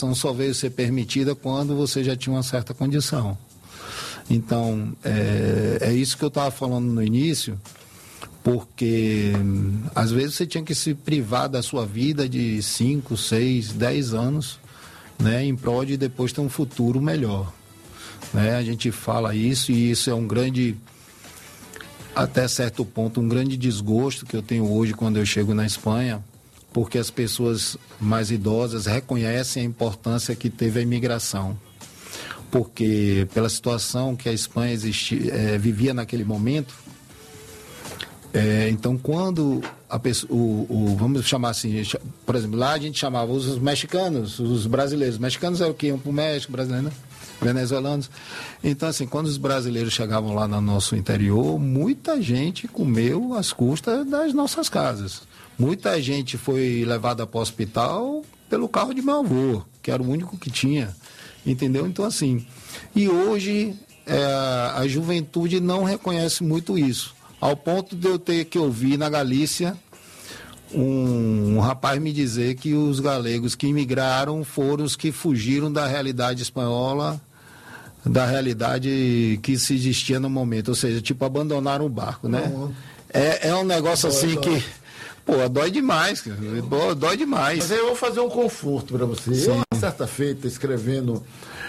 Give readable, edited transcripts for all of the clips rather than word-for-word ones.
só veio ser permitida quando você já tinha uma certa condição. Então, é isso que eu estava falando no início, porque às vezes você tinha que se privar da sua vida de 5, 6, 10 anos, né, em prol de depois ter um futuro melhor. Né? A gente fala isso e isso é um grande, até certo ponto, um grande desgosto que eu tenho hoje quando eu chego na Espanha, porque as pessoas mais idosas reconhecem a importância que teve a imigração. Porque pela situação que a Espanha vivia naquele momento, então quando a pessoa, vamos chamar assim, por exemplo, lá a gente chamava os mexicanos, os brasileiros. Os mexicanos é o que iam para o México, brasileiro, né? Venezuelanos. Então, assim, quando os brasileiros chegavam lá no nosso interior, muita gente comeu às custas das nossas casas. Muita gente foi levada para o hospital pelo carro de meu avô, que era o único que tinha. Entendeu? Então, assim, e hoje a juventude não reconhece muito isso. Ao ponto de eu ter que ouvir na Galícia um rapaz me dizer que os galegos que imigraram foram os que fugiram da realidade espanhola, da realidade que se existia no momento, ou seja, tipo, abandonaram o barco, né? Uhum. É um negócio assim que, pô, dói demais, dói demais. Mas aí eu vou fazer um conforto para você. Sim. Eu, uma certa feita, escrevendo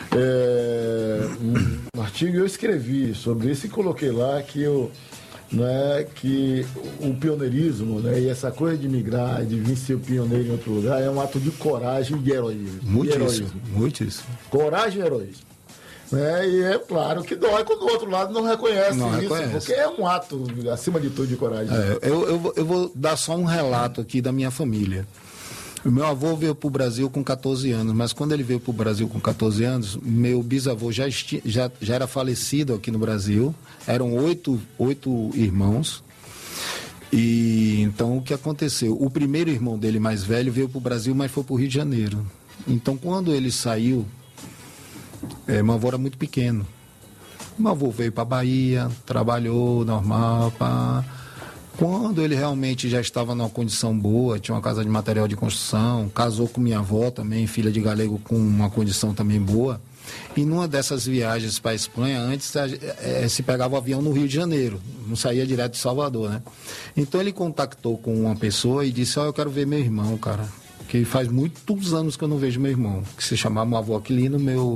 um artigo, eu escrevi sobre isso e coloquei lá que que o pioneirismo, né, e essa coisa de migrar, de vir ser pioneiro em outro lugar, é um ato de coragem e de heroísmo. Muitíssimo. Coragem e heroísmo. E é claro que dói quando o outro lado não reconhece isso, porque é um ato, acima de tudo, de coragem. Eu vou dar só um relato aqui da minha família. O meu avô veio para o Brasil com 14 anos, mas quando ele veio para o Brasil com 14 anos, meu bisavô já era falecido aqui no Brasil, eram oito irmãos, e então o que aconteceu? O primeiro irmão dele, mais velho, veio para o Brasil, mas foi para o Rio de Janeiro. Então, quando ele saiu, meu avô era muito pequeno. Meu avô veio para a Bahia, trabalhou normal, Quando ele realmente já estava numa condição boa, tinha uma casa de material de construção, casou com minha avó também, filha de galego, com uma condição também boa. E numa dessas viagens para a Espanha, antes se pegava o avião no Rio de Janeiro, não saía direto de Salvador, né? Então ele contactou com uma pessoa e disse: eu quero ver meu irmão, cara, que faz muitos anos que eu não vejo meu irmão, que se chamava meu avô Aquilino,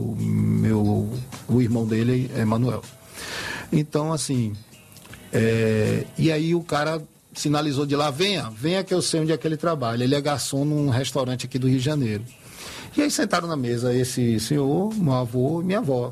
o irmão dele é Manuel. Então, assim... e aí o cara sinalizou de lá: venha que eu sei onde é que ele trabalha. Ele é garçom num restaurante aqui do Rio de Janeiro. E aí sentaram na mesa esse senhor, meu avô e minha avó.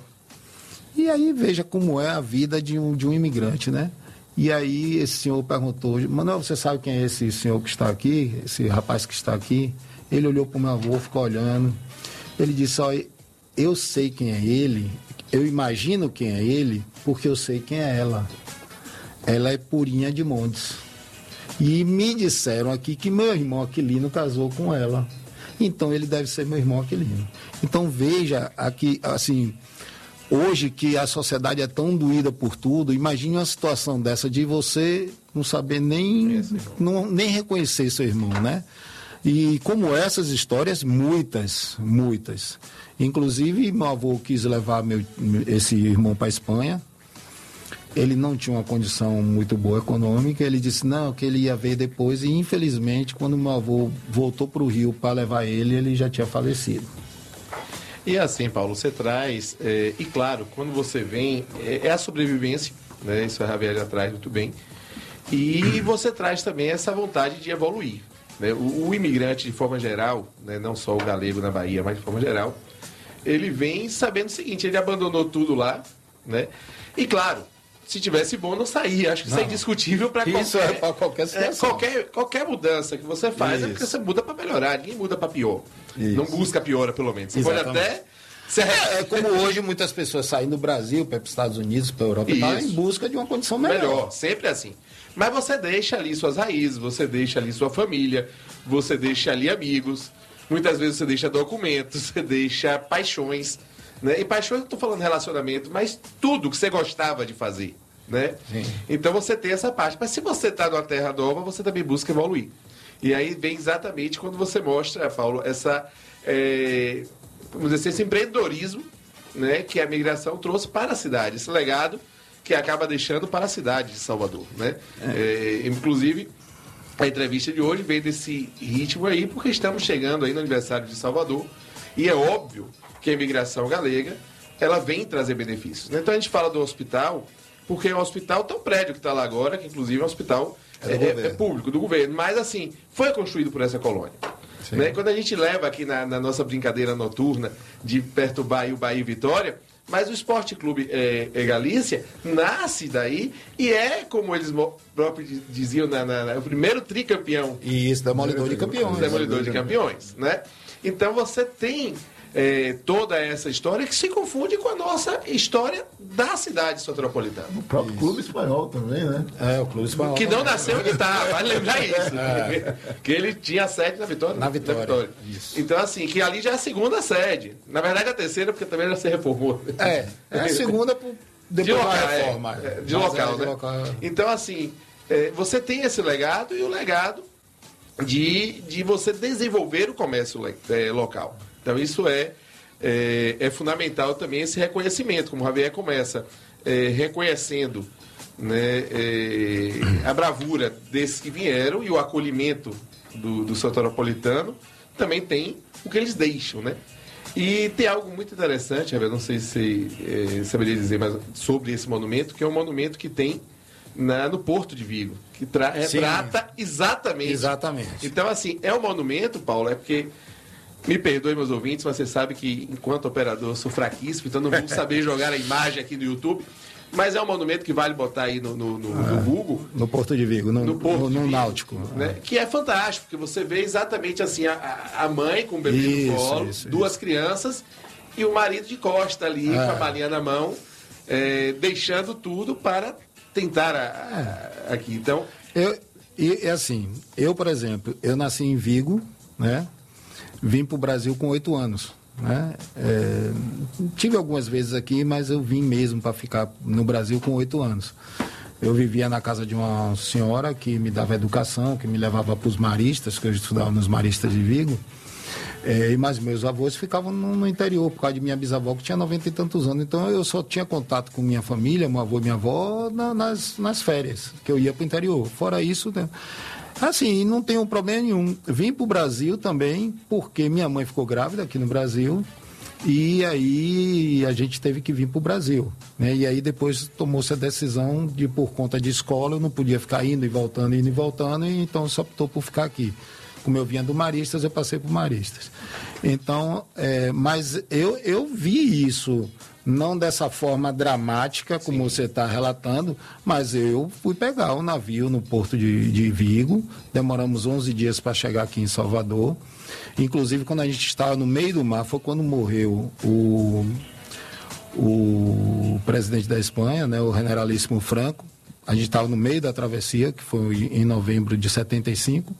E aí veja como é a vida de um imigrante, né? E aí esse senhor perguntou: Manuel, você sabe quem é esse senhor que está aqui? Esse rapaz que está aqui? Ele olhou para o meu avô, ficou olhando. Ele disse: eu sei quem é ele, eu imagino quem é ele, porque eu sei quem é ela. Ela é Purinha de Montes. E me disseram aqui que meu irmão Aquilino casou com ela. Então ele deve ser meu irmão Aquilino. Então veja aqui, assim, hoje que a sociedade é tão doída por tudo, imagine uma situação dessa de você não saber nem reconhecer seu irmão, né? E como essas histórias, muitas. Inclusive, meu avô quis levar esse irmão para a Espanha. Ele não tinha uma condição muito boa econômica, ele disse não, que ele ia ver depois, e infelizmente, quando meu avô voltou para o Rio para levar ele já tinha falecido. E assim, Paulo, você traz, e claro, quando você vem, é a sobrevivência, né? Isso a Javier já traz muito bem, e você traz também essa vontade de evoluir, né? O imigrante, de forma geral, né? Não só o galego na Bahia, mas de forma geral, ele vem sabendo o seguinte: ele abandonou tudo lá, né? E claro, se tivesse bom, não saía. Acho que isso é indiscutível para qualquer... Isso é para qualquer situação. Qualquer mudança que você faz é porque você muda para melhorar. Ninguém muda para pior. Isso. Não busca piora, pelo menos. Você pode até... como hoje muitas pessoas saem do Brasil para os Estados Unidos, para a Europa, em busca de uma condição melhor. Sempre assim. Mas você deixa ali suas raízes, você deixa ali sua família, você deixa ali amigos. Muitas vezes você deixa documentos, você deixa paixões... Né? E paixões, não estou falando relacionamento, mas tudo que você gostava de fazer, né? Então você tem essa parte. Mas se você está numa terra nova, você também busca evoluir. E aí vem exatamente quando você mostra, Paulo, essa vamos dizer assim, esse empreendedorismo, né, que a migração trouxe para a cidade, esse legado que acaba deixando para a cidade de Salvador, né? Inclusive, a entrevista de hoje veio desse ritmo aí, porque estamos chegando aí no aniversário de Salvador, e é óbvio que a imigração galega, ela vem trazer benefícios, né? Então a gente fala do hospital, porque o hospital tem um prédio que está lá agora, que inclusive é um hospital público, do governo, mas assim, foi construído por essa colônia. Né? Quando a gente leva aqui na nossa brincadeira noturna de perturbar o Bahia e Vitória, mas o Esporte Clube Galícia nasce daí e é, como eles próprios diziam, o primeiro tricampeão. Isso, demolidor de campeões. Demolidor de campeões, né? Então você tem toda essa história que se confunde com a nossa história da cidade soteropolitana. O próprio clube espanhol também, né? O clube espanhol. Que não nasceu onde está, vale lembrar isso. Que ele tinha sede na Vitória. Na Vitória. Isso. Então, assim, que ali já é a segunda sede. Na verdade, a terceira, porque também já se reformou. É a segunda depois da reforma. De local, né? Local. Então, assim, você tem esse legado e o legado de você desenvolver o comércio local. Então, isso é fundamental também, esse reconhecimento, como o Javier começa reconhecendo, né, a bravura desses que vieram e o acolhimento do soteropolitano, também tem o que eles deixam, né? E tem algo muito interessante, Javier, não sei se você saberia dizer mais sobre esse monumento, que é um monumento que tem no Porto de Vigo, que trata exatamente. Exatamente. Então, assim, é um monumento, Paulo, porque... Me perdoe, meus ouvintes, mas você sabe que, enquanto operador, eu sou fraquíssimo, então não vou saber jogar a imagem aqui no YouTube. Mas é um monumento que vale botar aí no Google. No Porto de Vigo, no Náutico. Né? Que é fantástico, porque você vê exatamente assim a mãe com o bebê no colo, duas crianças, e o marido de costa ali, com a malinha na mão, deixando tudo para tentar aqui. Então... Eu, por exemplo, eu nasci em Vigo, né? Vim para o Brasil com 8 anos. Né? Tive algumas vezes aqui, mas eu vim mesmo para ficar no Brasil com 8 anos. Eu vivia na casa de uma senhora que me dava educação, que me levava para os maristas, que eu estudava nos maristas de Vigo. Mas meus avós ficavam no interior, por causa de minha bisavó, que tinha 90 e tantos anos. Então eu só tinha contato com minha família, meu avô e minha avó, nas férias, que eu ia para o interior. Fora isso, né? Assim, não tenho problema nenhum. Vim para o Brasil também, porque minha mãe ficou grávida aqui no Brasil, e aí a gente teve que vir para o Brasil. Né? E aí depois tomou-se a decisão de, por conta de escola, eu não podia ficar indo e voltando, e então só optou por ficar aqui. Como eu vinha do Maristas, eu passei por Maristas. Então, mas eu vi isso, não dessa forma dramática, como você está relatando, mas eu fui pegar o navio no Porto de Vigo, demoramos 11 dias para chegar aqui em Salvador. Inclusive, quando a gente estava no meio do mar, foi quando morreu o presidente da Espanha, né, o generalíssimo Franco. A gente estava no meio da travessia, que foi em novembro de 75.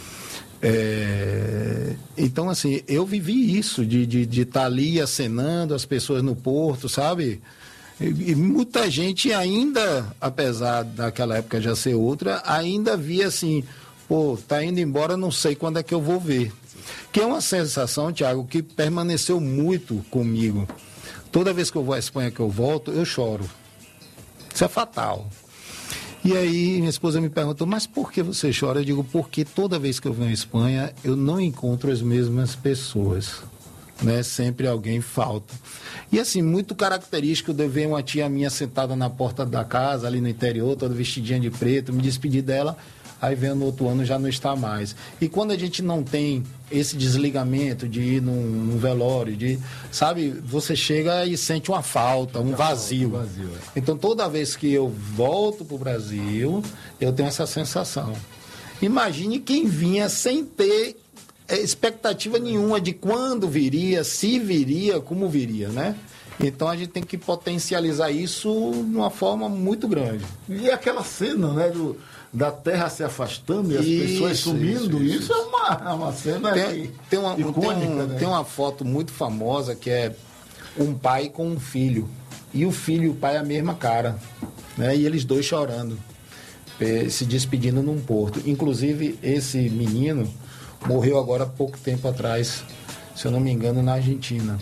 Então, assim, eu vivi isso, de estar ali acenando as pessoas no porto, sabe? E muita gente ainda, apesar daquela época já ser outra, ainda via assim, tá indo embora, não sei quando é que eu vou ver. Que é uma sensação, Tiago, que permaneceu muito comigo. Toda vez que eu vou à Espanha, que eu volto, eu choro. Isso é fatal. E aí minha esposa me perguntou, mas por que você chora? Eu digo, porque toda vez que eu venho à Espanha, eu não encontro as mesmas pessoas, né? Sempre alguém falta. E assim, muito característico de ver uma tia minha sentada na porta da casa, ali no interior, toda vestidinha de preto, me despedi dela, aí vem no outro ano já não está mais. E quando a gente não tem esse desligamento de ir num velório, sabe, você chega e sente uma falta, um vazio. Então toda vez que eu volto para o Brasil, eu tenho essa sensação. Imagine quem vinha sem ter expectativa nenhuma de quando viria, se viria, como viria, né? Então a gente tem que potencializar isso de uma forma muito grande. E aquela cena, né, da terra se afastando e as pessoas sumindo, isso é uma cena icônica, né? Tem uma foto muito famosa que é um pai com um filho. E o filho e o pai a mesma cara, né? E eles dois chorando, se despedindo num porto. Inclusive, esse menino morreu agora há pouco tempo atrás, se eu não me engano, na Argentina.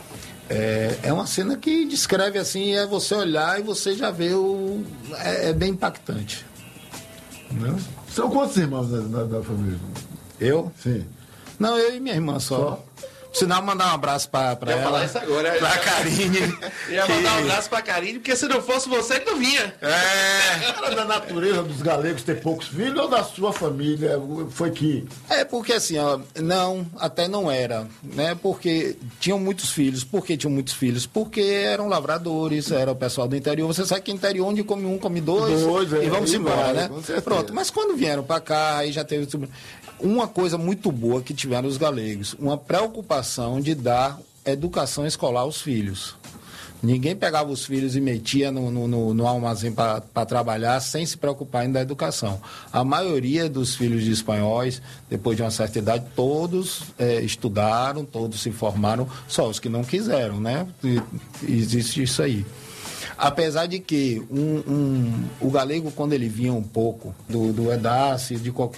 É uma cena que descreve assim, é você olhar e você já vê é bem impactante. Né? São quantos irmãos da família? Eu? Sim. Não, eu e minha irmã só. Sinal, mandar um abraço pra ela. Ia falar isso agora. Pra Karine. Ia mandar um abraço pra Karine, porque se não fosse você, ele não vinha. Era da natureza dos galegos ter poucos filhos ou da sua família? Foi que... Porque assim, ó, não, até não era, né? Porque tinham muitos filhos. Por que tinham muitos filhos? Porque eram lavradores, era o pessoal do interior. Você sabe que interior onde come um, come dois e vamos embora, né? Pronto, mas quando vieram pra cá, aí já teve... Uma coisa muito boa que tiveram os galegos, uma preocupação de dar educação escolar aos filhos. Ninguém pegava os filhos e metia no armazém para trabalhar sem se preocupar em dar educação. A maioria dos filhos de espanhóis, depois de uma certa idade, todos estudaram, todos se formaram, só os que não quiseram, né? Existe isso aí. Apesar de que o galego, quando ele vinha um pouco do Edace,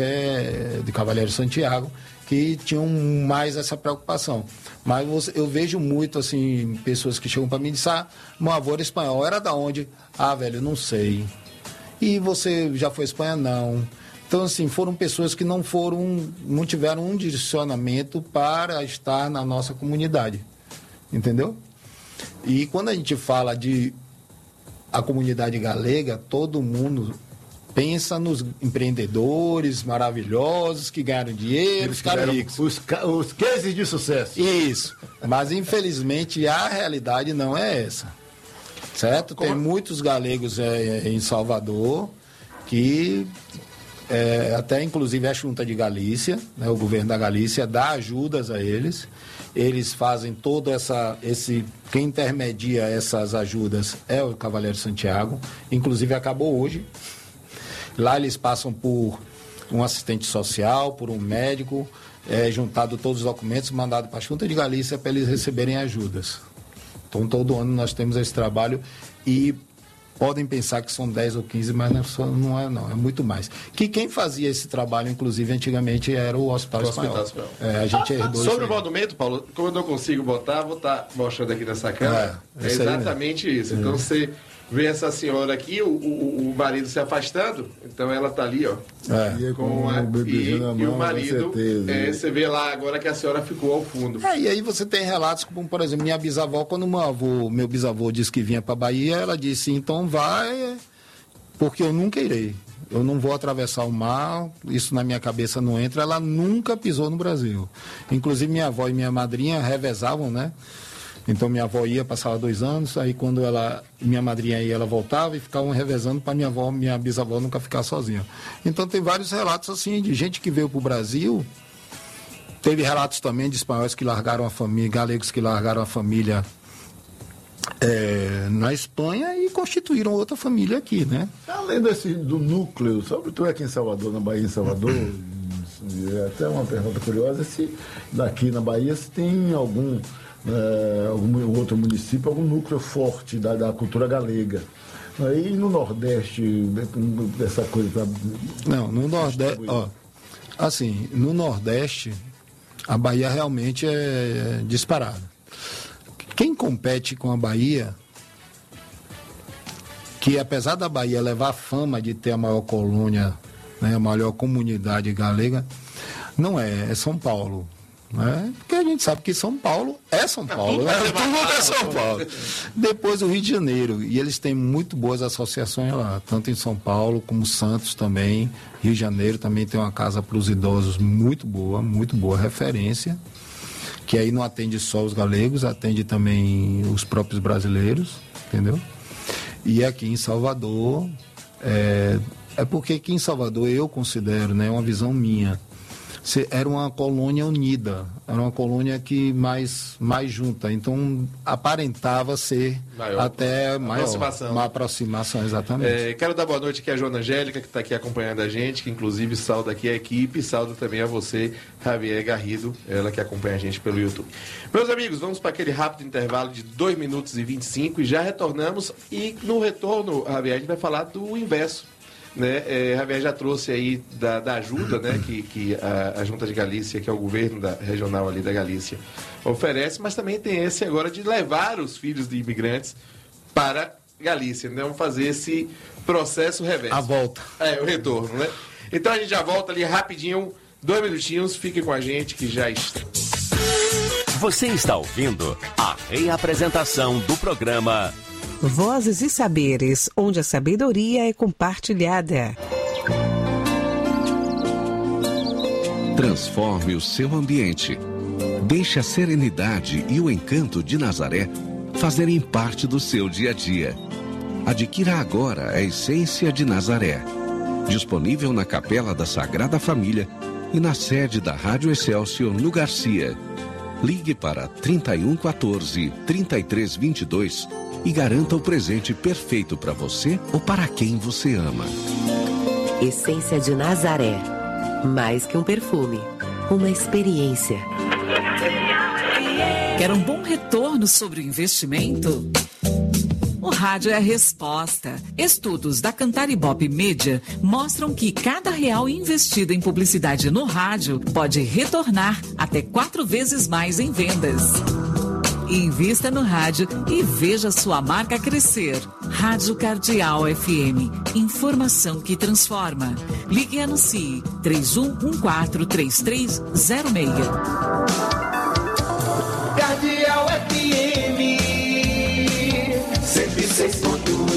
de Cavaleiro Santiago, que tinham mais essa preocupação. Mas eu vejo muito, assim, pessoas que chegam para mim e dizem, meu avô era espanhol, era da onde? Velho, eu não sei. E você já foi à Espanha? Não. Então, assim, foram pessoas que não tiveram um direcionamento para estar na nossa comunidade. Entendeu? E quando a gente fala de a comunidade galega, todo mundo pensa nos empreendedores maravilhosos que ganharam dinheiro, ficaram ricos. Os cases de sucesso. Isso. Mas, infelizmente, a realidade não é essa. Certo? Tem muitos galegos em Salvador que até, inclusive, a Junta de Galícia, né, o governo da Galícia, dá ajudas a eles. Eles fazem todo quem intermedia essas ajudas é o Cavaleiro Santiago, inclusive acabou hoje. Lá eles passam por um assistente social, por um médico, juntado todos os documentos, mandado para a Junta de Galícia para eles receberem ajudas. Então todo ano nós temos esse trabalho e podem pensar que são 10 ou 15, mas não é muito mais. Que quem fazia esse trabalho, inclusive, antigamente, era o Hospital Espanhol. A gente herdou sobre o monumento, Paulo, como eu não consigo botar, vou estar mostrando aqui nessa câmera. É exatamente isso. Então você vê essa senhora aqui, o marido se afastando, então ela está ali, ó. E o marido, você vê lá agora que a senhora ficou ao fundo. E aí você tem relatos como, por exemplo, minha bisavó, quando meu bisavô disse que vinha para Bahia, ela disse, então vai, porque eu nunca irei. Eu não vou atravessar o mar, isso na minha cabeça não entra. Ela nunca pisou no Brasil. Inclusive minha avó e minha madrinha revezavam, né? Então minha avó ia, passava 2 anos, aí quando minha madrinha ia, ela voltava e ficavam revezando para minha bisavó nunca ficar sozinha. Então tem vários relatos assim, de gente que veio para o Brasil. Teve relatos também de espanhóis que largaram a família, galegos que largaram a família na Espanha e constituíram outra família aqui, né? Além do núcleo, sobretudo aqui em Salvador, na Bahia, em Salvador, até uma pergunta curiosa, se daqui na Bahia se tem algum outro município, algum núcleo forte da cultura galega. Aí no Nordeste, essa coisa... Não, no Nordeste, assim, no Nordeste, a Bahia realmente é disparada. Quem compete com a Bahia, que apesar da Bahia levar a fama de ter a maior colônia, né, a maior comunidade galega, não é São Paulo. Né? Porque a gente sabe que São Paulo é São Paulo, né? Tudo é São Paulo. Depois o Rio de Janeiro, e eles têm muito boas associações lá, tanto em São Paulo como Santos também. Rio de Janeiro também tem uma casa para os idosos muito boa referência, que aí não atende só os galegos, atende também os próprios brasileiros, entendeu? E aqui em Salvador, porque aqui em Salvador eu considero, né, uma visão minha, era uma colônia unida, era uma colônia que mais junta, então aparentava ser uma aproximação, exatamente. Quero dar boa noite aqui à Joana Angélica, que está aqui acompanhando a gente, que inclusive salda aqui a equipe, salda também a você, Javier Garrido, ela que acompanha a gente pelo YouTube. Meus amigos, vamos para aquele rápido intervalo de 2 minutos e 25 e já retornamos, e no retorno, Javier, a gente vai falar do inverso. né? Javier já trouxe aí da ajuda, né? que a Junta de Galícia, que é o governo regional ali da Galícia, oferece, mas também tem esse agora de levar os filhos de imigrantes para Galícia, né? Vamos fazer esse processo reverso. A volta. O retorno, né? Então a gente já volta ali rapidinho, 2 minutinhos, fiquem com a gente que já está. Você está ouvindo a reapresentação do programa Vozes e Saberes, onde a sabedoria é compartilhada. Transforme o seu ambiente. Deixe a serenidade e o encanto de Nazaré fazerem parte do seu dia a dia. Adquira agora a Essência de Nazaré. Disponível na Capela da Sagrada Família e na sede da Rádio Excelsior no Garcia. Ligue para 3114-3322 e garanta o presente perfeito para você ou para quem você ama. Essência de Nazaré. Mais que um perfume, uma experiência. Quer um bom retorno sobre o investimento? O rádio é a resposta. Estudos da Cantaribop Media mostram que cada real investido em publicidade no rádio pode retornar até 4 vezes mais em vendas. Invista no rádio e veja sua marca crescer. Rádio Cardeal FM. Informação que transforma. Ligue e anuncie 31143306. Cardeal FM 106.1.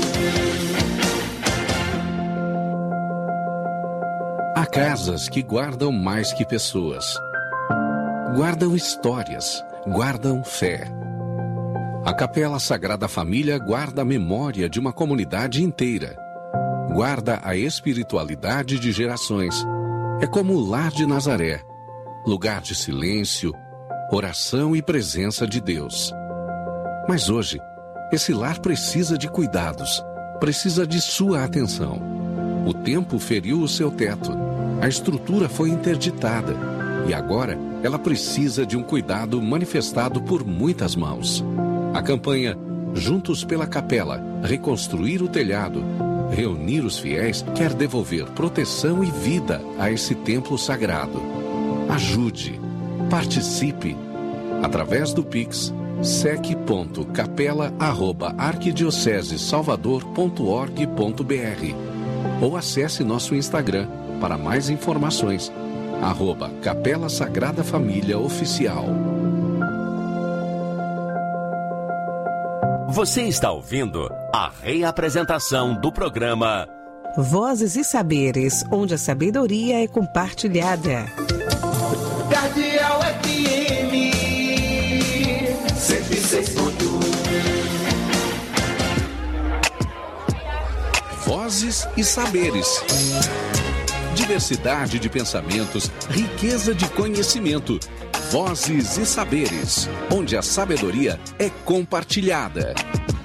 Há casas que guardam mais que pessoas. Guardam histórias, guardam fé. A Capela Sagrada Família guarda a memória de uma comunidade inteira. Guarda a espiritualidade de gerações. É como o lar de Nazaré, lugar de silêncio, oração e presença de Deus. Mas hoje, esse lar precisa de cuidados, precisa de sua atenção. O tempo feriu o seu teto, a estrutura foi interditada e agora ela precisa de um cuidado manifestado por muitas mãos. A campanha Juntos pela Capela, reconstruir o telhado, reunir os fiéis, quer devolver proteção e vida a esse templo sagrado. Ajude, participe, através do Pix, sec.capela@arquidiocesesalvador.org.br ou acesse nosso Instagram para mais informações, @Capela Sagrada Família Oficial. Você está ouvindo a reapresentação do programa Vozes e Saberes, onde a sabedoria é compartilhada. Cardeal FM 106.1. Vozes e Saberes. Diversidade de pensamentos, riqueza de conhecimento. Vozes e Saberes, onde a sabedoria é compartilhada.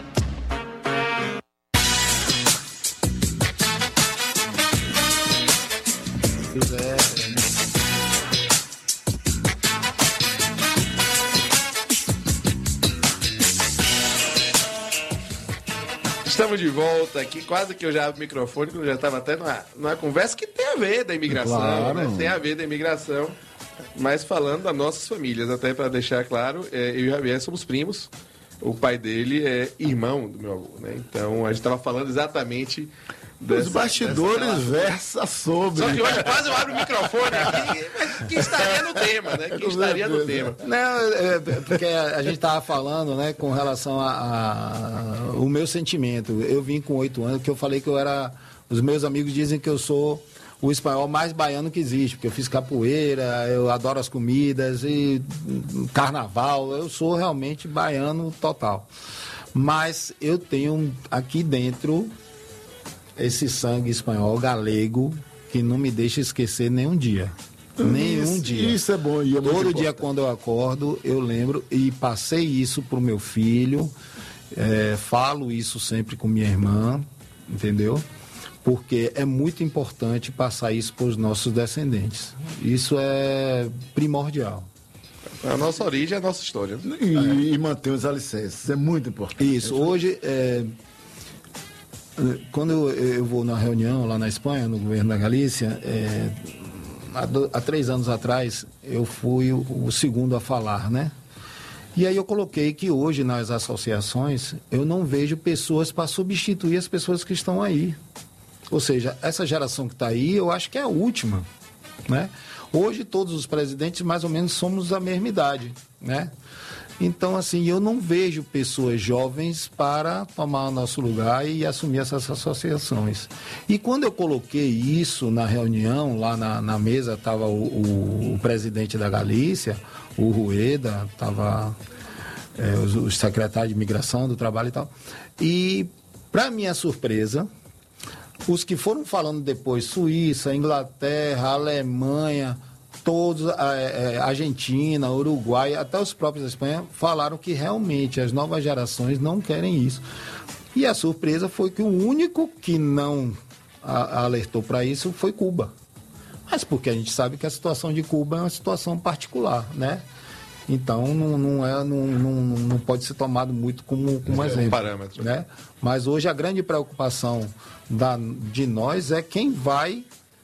Estamos de volta aqui, quase que eu já abro o microfone, quando eu já estava até numa conversa que tem a ver da imigração, Claro. né? Tem a ver da imigração, mas falando das nossas famílias, até para deixar claro, eu e o Javier somos primos, o pai dele é irmão do meu avô, né? Então a gente estava falando exatamente Os bastidores versa sobre. Só que hoje quase eu abro o microfone aqui, mas que estaria no tema, né? Que estaria no tema. Não, porque a gente estava falando, né, com relação o meu sentimento. Eu vim com 8 anos, que eu falei que eu era... Os meus amigos dizem que eu sou o espanhol mais baiano que existe, porque eu fiz capoeira, eu adoro as comidas e carnaval, eu sou realmente baiano total. Mas eu tenho aqui dentro esse sangue espanhol, galego, que não me deixa esquecer nenhum dia. Nenhum dia. Isso é bom. E é todo dia quando eu acordo, eu lembro e passei isso pro meu filho, falo isso sempre com minha irmã, entendeu? Porque é muito importante passar isso para os nossos descendentes. Isso é primordial. A nossa origem é a nossa história. E manter os alicerces, é muito importante. Isso, hoje... quando eu vou na reunião lá na Espanha, no governo da Galícia, há 3 anos atrás, eu fui o segundo a falar, né? E aí eu coloquei que hoje nas associações eu não vejo pessoas para substituir as pessoas que estão aí. Ou seja, essa geração que está aí, eu acho que é a última, né? Hoje todos os presidentes mais ou menos somos da mesma idade, né? Então, assim, eu não vejo pessoas jovens para tomar o nosso lugar e assumir essas associações. E quando eu coloquei isso na reunião, lá na mesa estava o presidente da Galícia, o Rueda, estava o secretário de Imigração, do Trabalho e tal. E, para minha surpresa, os que foram falando depois, Suíça, Inglaterra, Alemanha, todos, Argentina, Uruguai, até os próprios da Espanha, falaram que realmente as novas gerações não querem isso. E a surpresa foi que o único que não alertou para isso foi Cuba. Mas porque a gente sabe que a situação de Cuba é uma situação particular, né? Então não pode ser tomado muito como exemplo. Um parâmetro. Né? Mas hoje a grande preocupação de nós é quem vai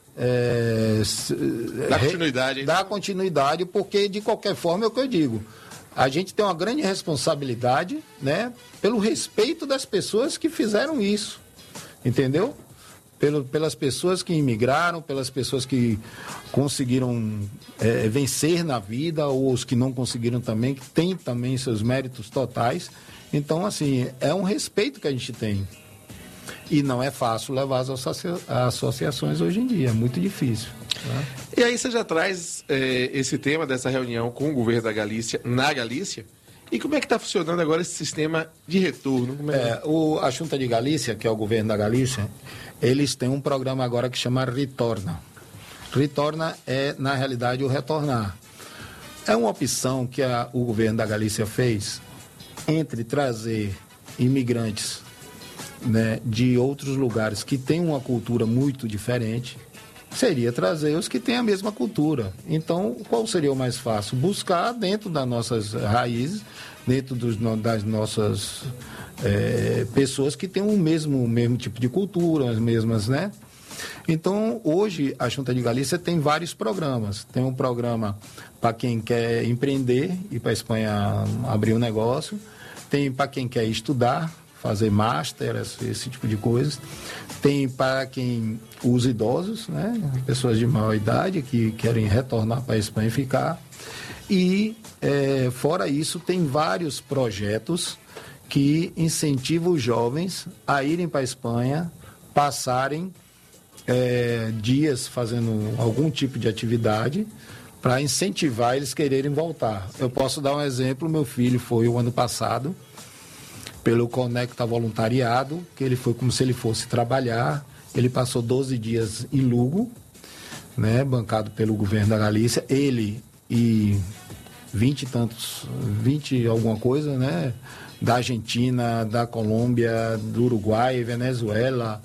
dar continuidade, porque de qualquer forma é o que eu digo. A gente tem uma grande responsabilidade, né, pelo respeito das pessoas que fizeram isso, entendeu? Pelas pessoas que imigraram, pelas pessoas que conseguiram vencer na vida, ou os que não conseguiram também, que têm também seus méritos totais. Então, assim, é um respeito que a gente tem. E não é fácil levar as associações hoje em dia, é muito difícil. Né? E aí você já traz esse tema dessa reunião com o governo da Galícia, na Galícia, e como é que está funcionando agora esse sistema de retorno? A Junta de Galícia, que é o governo da Galícia, eles têm um programa agora que chama Retorna. Retorna é, na realidade, o retornar. É uma opção que o governo da Galícia fez entre trazer imigrantes, né, de outros lugares que têm uma cultura muito diferente, seria trazer os que têm a mesma cultura. Então, qual seria o mais fácil? Buscar dentro das nossas raízes, dentro das nossas pessoas que têm o mesmo tipo de cultura, as mesmas, né? Então, hoje, a Junta de Galícia tem vários programas. Tem um programa para quem quer empreender, ir para a Espanha abrir um negócio. Tem para quem quer estudar, fazer master, esse tipo de coisas. Tem para quem, os idosos, né? Pessoas de maior idade que querem retornar para a Espanha e ficar. E, fora isso, tem vários projetos que incentivam os jovens a irem para a Espanha, passarem dias fazendo algum tipo de atividade para incentivar eles quererem voltar. Eu posso dar um exemplo, meu filho foi o ano passado pelo Conecta Voluntariado, que ele foi como se ele fosse trabalhar. Ele passou 12 dias em Lugo, né, bancado pelo governo da Galícia, ele e 20 alguma coisa, né, da Argentina, da Colômbia, do Uruguai, Venezuela,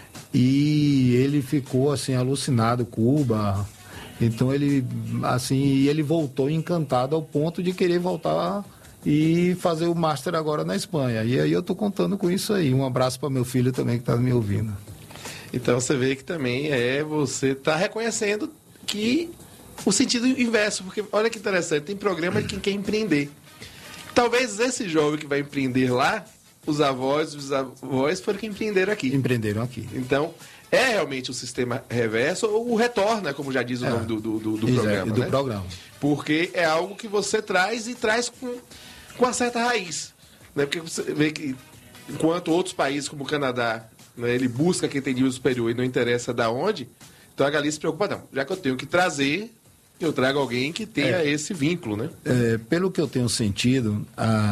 e ele ficou assim alucinado, Cuba. Então ele voltou encantado ao ponto de querer voltar e fazer o master agora na Espanha. E aí eu estou contando com isso aí. Um abraço para meu filho também que está me ouvindo. Então você vê que também você está reconhecendo que o sentido inverso, porque olha que interessante, tem programa de quem quer empreender. Talvez esse jovem que vai empreender lá, os avós foram quem empreenderam aqui. Empreenderam aqui. Então, é realmente o sistema reverso, ou o retorna, como já diz o nome do programa. Do programa. Porque é algo que você traz e traz com uma certa raiz. Né? Porque você vê que, enquanto outros países, como o Canadá, né, ele busca quem tem nível superior e não interessa de onde, então a Galícia se preocupa, não. Já que eu tenho que trazer, eu trago alguém que tenha esse vínculo, né? Pelo que eu tenho sentido,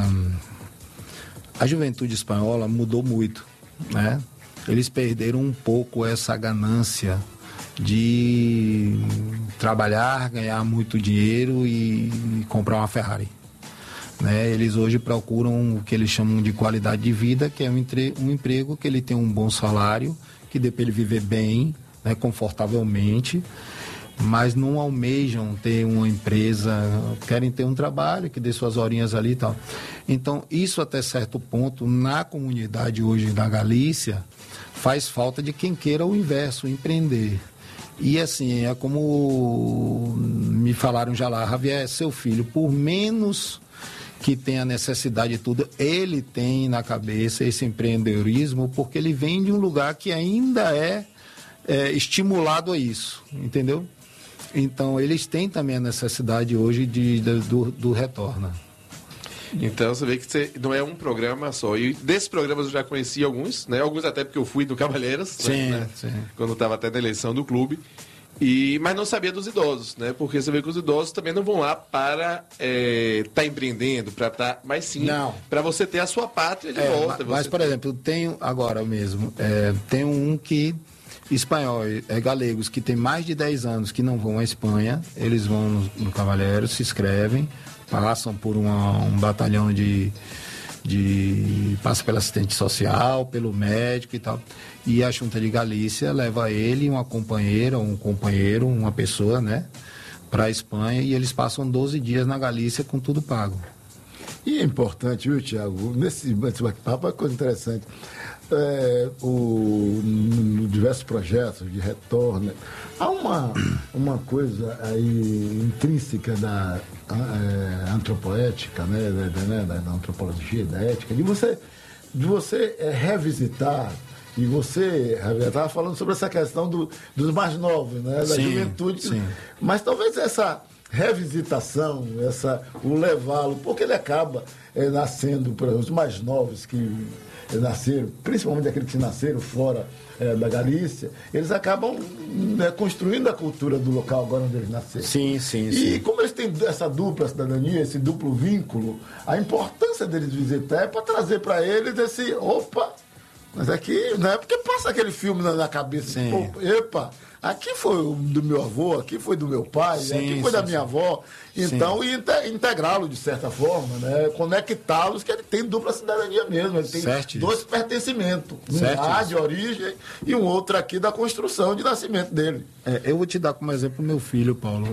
a juventude espanhola mudou muito, né? Eles perderam um pouco essa ganância de trabalhar, ganhar muito dinheiro e comprar uma Ferrari, né? Eles hoje procuram o que eles chamam de qualidade de vida, que é um emprego que ele tem um bom salário, que dê para ele viver bem, né, confortavelmente. mas não almejam ter uma empresa, querem ter um trabalho que dê suas horinhas ali e tal. Então, isso até certo ponto, na comunidade hoje da Galícia, faz falta de quem queira o inverso, empreender. E assim, é como me falaram já lá, Javier, seu filho, por menos que tenha necessidade de tudo, ele tem na cabeça esse empreendedorismo, porque ele vem de um lugar que ainda é estimulado a isso, entendeu? Então, eles têm também a necessidade hoje do retorno. Então, você vê que não é um programa só. E desses programas eu já conheci alguns, né? Alguns até porque eu fui do Cavalheiros, sim, né? Sim. Quando estava até na eleição do clube. Mas não sabia dos idosos, né? Porque você vê que os idosos também não vão lá para estar empreendendo, para estar... Mas sim, para você ter a sua pátria de volta. Mas, por exemplo, tenho agora mesmo, tenho um que... espanhol, galegos que tem mais de 10 anos que não vão à Espanha, eles vão no Cavalheiros, se inscrevem, passam por um batalhão passa pelo assistente social, pelo médico e tal, e a Junta de Galícia leva ele, uma companheira, um companheiro, uma pessoa, né, para a Espanha, e eles passam 12 dias na Galícia com tudo pago. E é importante, viu, Tiago, nesse bate-papo é uma coisa interessante. Diversos projetos de retorno, há uma coisa aí intrínseca da antropoética, né, da antropologia, da ética, de você revisitar. E você, Javier, estava falando sobre essa questão dos mais novos, né, da juventude, sim. Mas talvez essa revisitação, o levá-lo, porque ele acaba nascendo para os mais novos que nasceram, principalmente aqueles que nasceram fora da Galícia, eles acabam construindo a cultura do local agora onde eles nasceram. Sim. E como eles têm essa dupla cidadania, esse duplo vínculo, a importância deles visitar é para trazer para eles esse, mas aqui, não é porque passa aquele filme na cabeça, aqui foi do meu avô, aqui foi do meu pai, aqui foi da minha avó. Então, e integrá-lo de certa forma, né? Conectá-los, que ele tem dupla cidadania mesmo, ele tem dois pertencimentos, um lá de origem e um outro aqui da construção de nascimento dele. Eu vou te dar como exemplo meu filho, Paulo.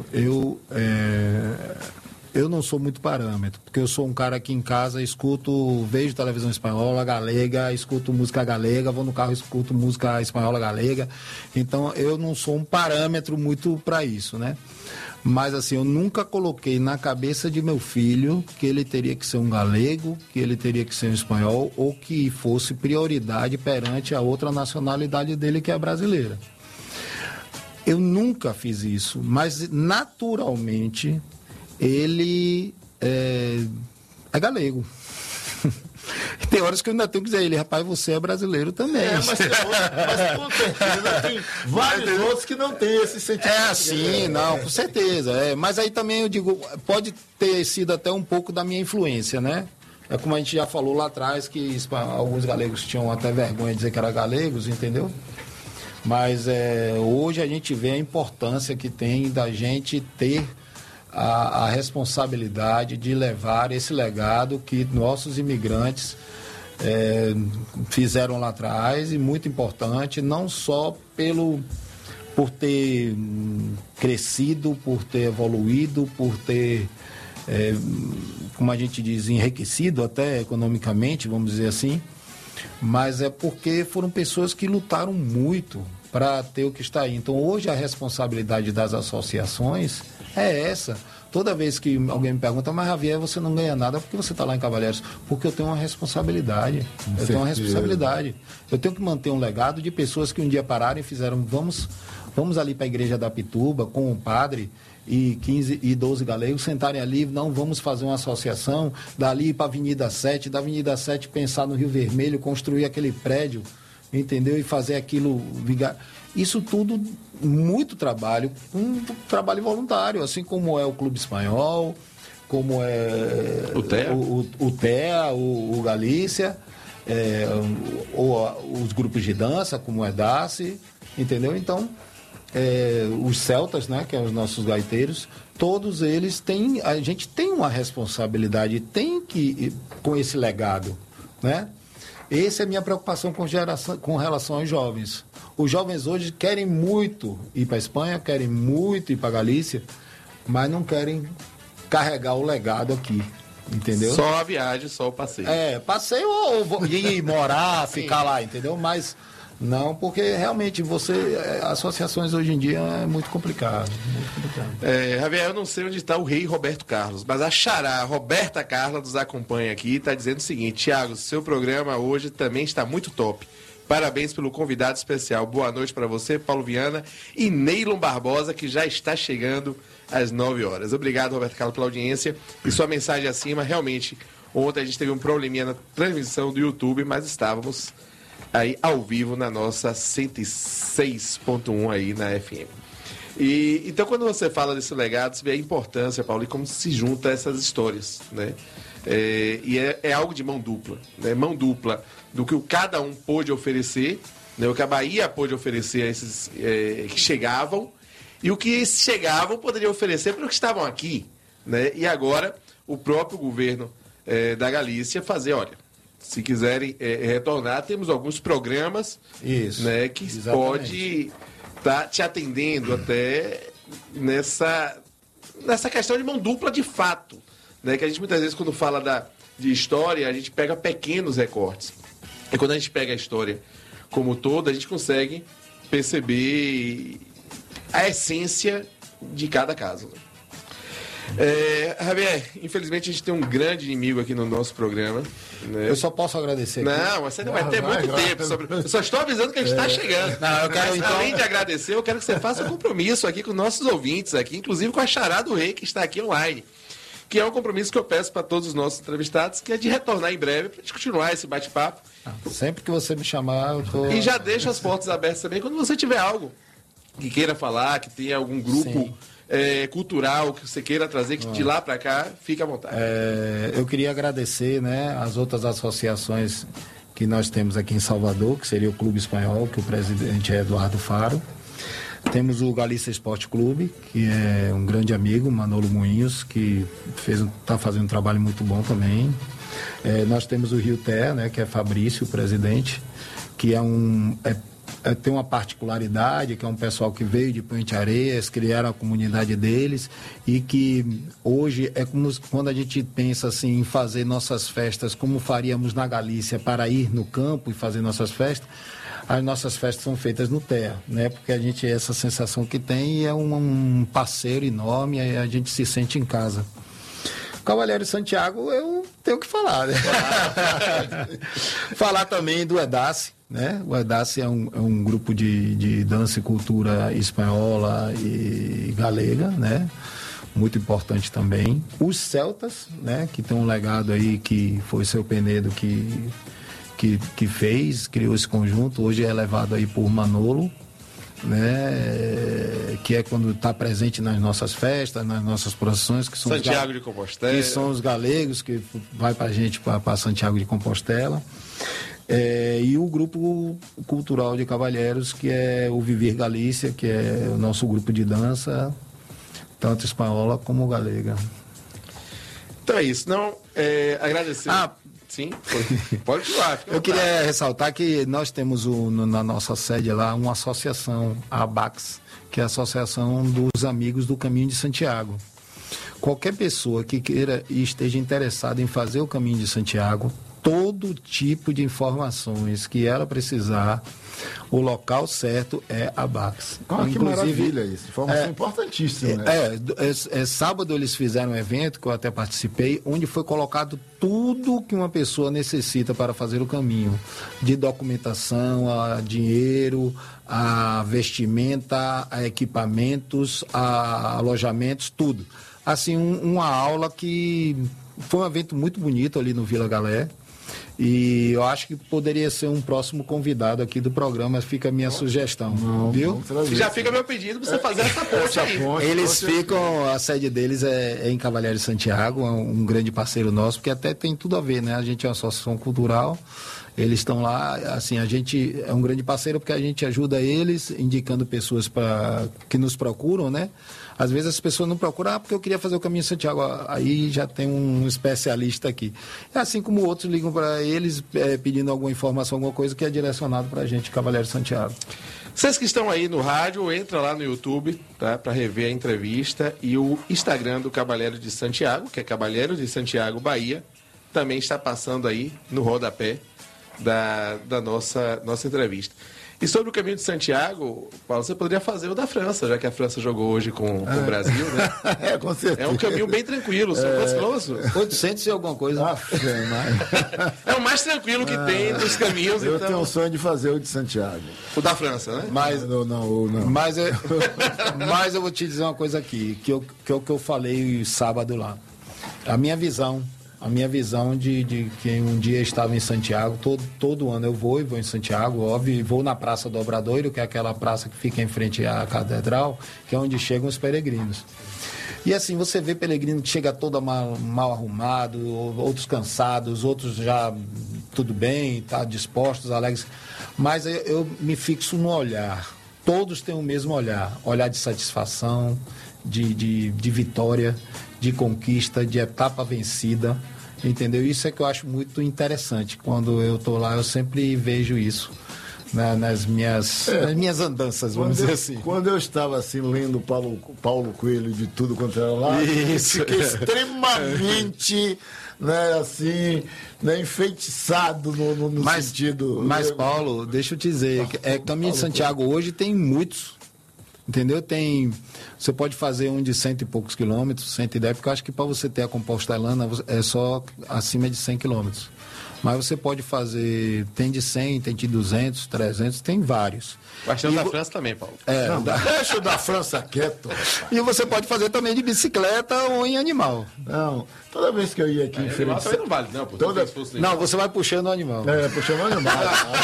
Eu não sou muito parâmetro, porque eu sou um cara que em casa vejo televisão espanhola, galega, escuto música galega, vou no carro, escuto música espanhola, galega. Então, eu não sou um parâmetro muito para isso, né? Mas, assim, eu nunca coloquei na cabeça de meu filho que ele teria que ser um galego, que ele teria que ser um espanhol, ou que fosse prioridade perante a outra nacionalidade dele, que é a brasileira. Eu nunca fiz isso, mas, naturalmente... ele é galego. Tem horas que eu ainda tenho que dizer a ele, rapaz, você é brasileiro também. Mas com certeza tem vários outros que não têm esse sentimento. Com certeza. Mas aí também eu digo, pode ter sido até um pouco da minha influência, né? É como a gente já falou lá atrás, que alguns galegos tinham até vergonha de dizer que eram galegos, entendeu? Mas hoje a gente vê a importância que tem da gente ter a responsabilidade de levar esse legado que nossos imigrantes fizeram lá atrás, e muito importante, não só por ter crescido, por ter evoluído, por ter, como a gente diz, enriquecido até economicamente, vamos dizer assim, mas é porque foram pessoas que lutaram muito para ter o que está aí. Então, hoje a responsabilidade das associações é essa. Toda vez que alguém me pergunta, mas Javier, você não ganha nada porque você está lá em Cavalheiros? Porque eu tenho uma responsabilidade. Eu tenho que manter um legado de pessoas que um dia pararam e fizeram, vamos ali para a igreja da Pituba com o padre e 15 e 12 galegos sentarem ali, não vamos fazer uma associação, dali para a Avenida 7, da Avenida 7 pensar no Rio Vermelho, construir aquele prédio, entendeu? E fazer aquilo vingar. Isso tudo, muito trabalho, um trabalho voluntário, assim como é o Clube Espanhol, como é o TEA, o Galícia, ou os grupos de dança, como é DACE, entendeu? Então, os celtas, né, que são os nossos gaiteiros, todos eles têm, a gente tem uma responsabilidade, tem que, com esse legado, né? Essa é a minha preocupação com relação aos jovens. Os jovens hoje querem muito ir para a Espanha, querem muito ir para a Galícia, mas não querem carregar o legado aqui, entendeu? Só a viagem, só o passeio. Passeio ou ir morar, ficar lá, entendeu? Mas não, porque realmente associações hoje em dia é muito complicado. Muito complicado. Javier, eu não sei onde está o rei Roberto Carlos, mas a xará Roberta Carla nos acompanha aqui e está dizendo o seguinte: Tiago, seu programa hoje também está muito top. Parabéns pelo convidado especial. Boa noite para você, Paulo Viana e Neylon Barbosa, que já está chegando às 9 horas. Obrigado, Roberto Carlos, pela audiência e sua mensagem acima. Realmente, ontem a gente teve um probleminha na transmissão do YouTube, mas estávamos aí ao vivo na nossa 106.1 aí na FM. Então, quando você fala desse legado, você vê a importância, Paulo, e como se junta essas histórias, né? É algo de mão dupla, né? Mão dupla do que cada um pôde oferecer, né? O que a Bahia pôde oferecer a esses que chegavam, e o que esses chegavam poderiam oferecer para os que estavam aqui, né? E agora o próprio governo da Galícia fazer, olha, se quiserem retornar, temos alguns programas, né, que pode estar te atendendo até nessa questão de mão dupla de fato, né, que a gente muitas vezes quando fala de história, a gente pega pequenos recortes. E quando a gente pega a história como toda, a gente consegue perceber a essência de cada caso. Javier, infelizmente a gente tem um grande inimigo aqui no nosso programa, né? Eu só posso agradecer aqui. Não, você não vai ter muito tempo. Eu só estou avisando que a gente está chegando. Não, eu quero, então... Além de agradecer, eu quero que você faça um compromisso aqui com nossos ouvintes, aqui, inclusive com a Xará do Rei, que está aqui online. Que é um compromisso que eu peço para todos os nossos entrevistados, que é de retornar em breve para a gente continuar esse bate-papo. Sempre que você me chamar, eu tô... E já deixo as portas abertas também quando você tiver algo que queira falar, que tenha algum grupo cultural que você queira trazer, que de lá para cá, fique à vontade. Eu queria agradecer, né, as outras associações que nós temos aqui em Salvador, que seria o Clube Espanhol, que o presidente é Eduardo Faro. Temos o Galícia Esporte Clube, que é um grande amigo, Manolo Moinhos, que está fazendo um trabalho muito bom também. Nós temos o Rio Té, né, que é Fabrício, o presidente, que tem uma particularidade, que é um pessoal que veio de Puente Areias, criaram a comunidade deles e que hoje é como quando a gente pensa assim em fazer nossas festas como faríamos na Galícia para ir no campo e fazer nossas festas. As nossas festas são feitas no terra, né? Porque a gente essa sensação que tem e é um parceiro enorme, e a gente se sente em casa. Cavaleiro Santiago, eu tenho que falar, né? Falar também do EDACE, né? O EDACE é um grupo de dança e cultura espanhola e galega, né? Muito importante também. Os Celtas, né? Que tem um legado aí que foi seu Penedo que criou esse conjunto, hoje é levado aí por Manolo, né? Que é quando está presente nas nossas festas, nas nossas procissões, que são Santiago de Compostela, que são os galegos que vai para a gente para Santiago de Compostela, e o grupo cultural de cavalheiros, que é o Vivir Galícia, que é o nosso grupo de dança, tanto espanhola como galega. Então é isso, agradecer. Sim, pode continuar. Eu queria ressaltar que nós temos na nossa sede lá uma associação, a ABAX, que é a Associação dos Amigos do Caminho de Santiago. Qualquer pessoa que queira e esteja interessada em fazer o Caminho de Santiago, todo tipo de informações que ela precisar, o local certo é a ABAX. Que maravilha isso, informação importantíssima. Né? Sábado eles fizeram um evento que eu até participei, onde foi colocado tudo que uma pessoa necessita para fazer o caminho, de documentação, a dinheiro, a vestimenta, a equipamentos, a alojamentos, tudo. Assim, uma aula que foi um evento muito bonito ali no Vila Galé. E eu acho que poderia ser um próximo convidado aqui do programa, fica a minha sugestão, viu? Já fica meu pedido para você fazer essa ponte aí. Eles ficam, a sede deles é em Cavalheiro de Santiago, é um grande parceiro nosso, porque até tem tudo a ver, né? A gente é uma associação cultural, eles estão lá, assim, a gente é um grande parceiro porque a gente ajuda eles, indicando pessoas que nos procuram, né? Às vezes as pessoas não procuram, porque eu queria fazer o Caminho de Santiago. Aí já tem um especialista aqui. É assim como outros ligam para eles pedindo alguma informação, alguma coisa que é direcionado para a gente, Cavaleiro de Santiago. Vocês que estão aí no rádio, entra lá no YouTube, tá? Para rever a entrevista. E o Instagram do Cavaleiro de Santiago, que é Cavaleiro de Santiago Bahia, também está passando aí no rodapé da nossa entrevista. E sobre o Caminho de Santiago, Paulo, você poderia fazer o da França, já que a França jogou hoje com o Brasil, né? Com certeza. É um caminho bem tranquilo, são quantos quilômetros? 800 e alguma coisa. É o mais tranquilo que tem dos caminhos. Eu então... tenho um sonho de fazer o de Santiago. O da França, né? Mas, não. Mas eu vou te dizer uma coisa aqui, que é o que eu falei sábado lá. A minha visão de que um dia estava em Santiago, todo ano eu vou em Santiago, óbvio, e vou na Praça do Obradoiro, que é aquela praça que fica em frente à Catedral, que é onde chegam os peregrinos. E assim, você vê peregrino que chega todo mal arrumado, outros cansados, outros já tudo bem, tá dispostos, alegres, mas eu me fixo no olhar. Todos têm o mesmo olhar de satisfação, de vitória, de conquista, de etapa vencida, entendeu? Isso é que eu acho muito interessante. Quando eu estou lá, eu sempre vejo isso, né, nas minhas andanças, vamos dizer assim. Quando eu estava assim, lendo Paulo Coelho de tudo quanto era lá, fiquei extremamente... né, assim, né, enfeitiçado no sentido... Mas, Paulo, deixa eu te dizer, Caminho de Santiago hoje tem muitos, entendeu? Você pode fazer um de 100 e poucos quilômetros, 110, porque eu acho que para você ter a Compostelana é só acima de 100 quilômetros. Mas você pode fazer, tem de 100, tem de 200, 300, tem vários. Baixão da França também, Paulo. Deixa o da França quieto. E você pode fazer também de bicicleta ou em animal. Não, toda vez que eu ia aqui em Feira de Santana... não vale, não, pô. Não, você vai puxando o animal. Puxando o animal.